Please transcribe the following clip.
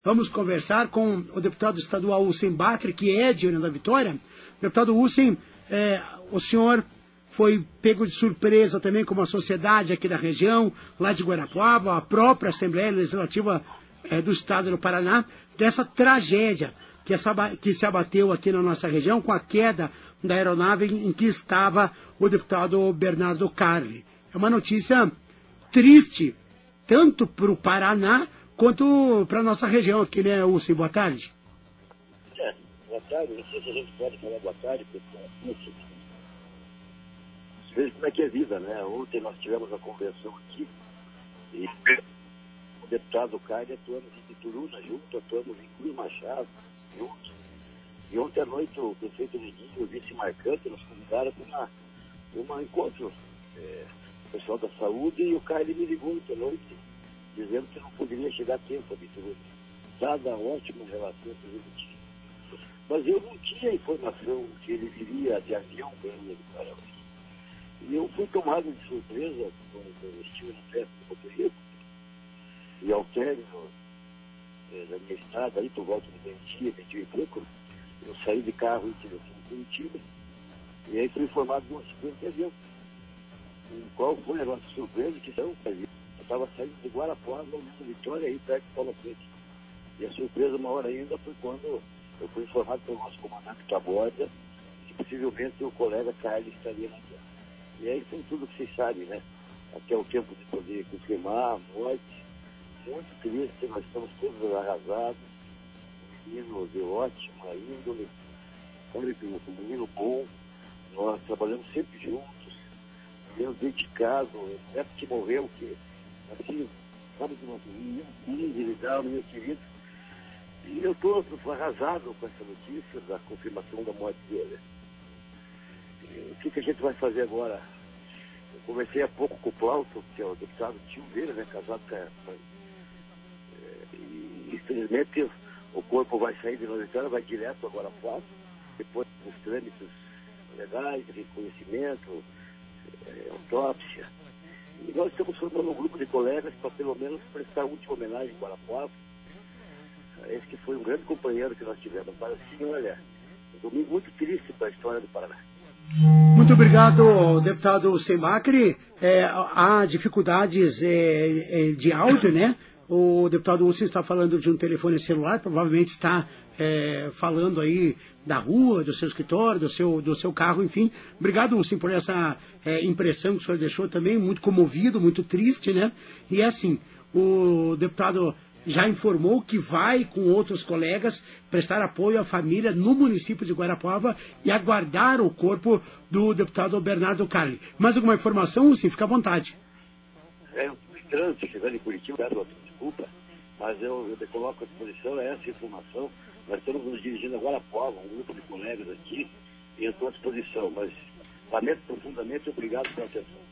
Vamos conversar com o deputado estadual Hussein Bacri, que é de União da Vitória. Deputado Hussein, o senhor foi pego de surpresa também com uma sociedade aqui da região, lá de Guarapuava, a própria Assembleia Legislativa do Estado do Paraná, dessa tragédia que se abateu aqui na nossa região com a queda da aeronave em que estava o deputado Bernardo Carli. É uma notícia triste, tanto para o Paraná quanto para a nossa região aqui, né, Hussein? Boa tarde. Boa tarde. Não sei se a gente pode falar boa tarde, pessoal. Às vezes como é que é vida, né? Ontem nós tivemos a convenção aqui e o deputado Carli atuamos em Ituruna junto, atuamos em Cruz Machado juntos. E ontem à noite o prefeito Neguinho e o vice-marcante nos convidaram para um encontro. O pessoal da saúde, e o Carli me ligou ontem à noite dizendo que não poderia chegar a tempo de tudo. Dada a ótima relação que ele tinha. Mas eu não tinha informação que ele viria de avião para ele para aqui. E eu fui tomado de surpresa quando eu estive na festa do Porto Rico. E ao término da minha estrada, aí por volta de 20 e pouco, eu saí de carro e tive aqui em Curitiba. E aí fui informado de um acidente de avião. E qual foi a nossa surpresa? Que eu estava saindo de Guarapuava, União da Vitória, aí perto de Paula Frente. E a surpresa maior ainda foi quando eu fui informado pelo nosso comandante Taborda que possivelmente o colega Carli estaria na guerra. E aí foi tudo que vocês sabem, né? Até o tempo de poder confirmar a morte. Muito triste, nós estamos todos arrasados. O menino de ótima índole, um menino bom. Nós trabalhamos sempre juntos, meio dedicado, é que morreu, que assim, sabe que nós um meu querido. E eu estou arrasado com essa notícia da confirmação da morte dele. E o que a gente vai fazer agora? Eu conversei há pouco com o Plauto, que é o deputado tio dele, né, casado com a mãe. E infelizmente o corpo vai sair de Nova Vitória, vai direto agora a Guarapuava, depois dos trâmites legais, de reconhecimento, autópsia. E nós estamos formando um grupo de colegas para pelo menos prestar a última homenagem em Guarapuava. Esse que foi um grande companheiro que nós tivemos. Mas assim, olha, um domingo muito triste para a história do Paraná. Muito obrigado, deputado Hussein Bacri. Há dificuldades de áudio, né? O deputado Hussein está falando de um telefone celular, provavelmente está falando aí da rua, do seu escritório, do seu carro, enfim. Obrigado, Hussein, por essa impressão que o senhor deixou também, muito comovido, muito triste, né? E é assim, o deputado já informou que vai, com outros colegas, prestar apoio à família no município de Guarapuava e aguardar o corpo do deputado Bernardo Carli. Mais alguma informação, Hussein? Fica à vontade. Eu estou em trânsito, chegando em Curitiba, desculpa, mas eu me coloco à disposição essa informação. Nós estamos nos dirigindo agora a Guarapuava, um grupo de colegas aqui, e eu estou à disposição, mas lamento profundamente e obrigado pela atenção.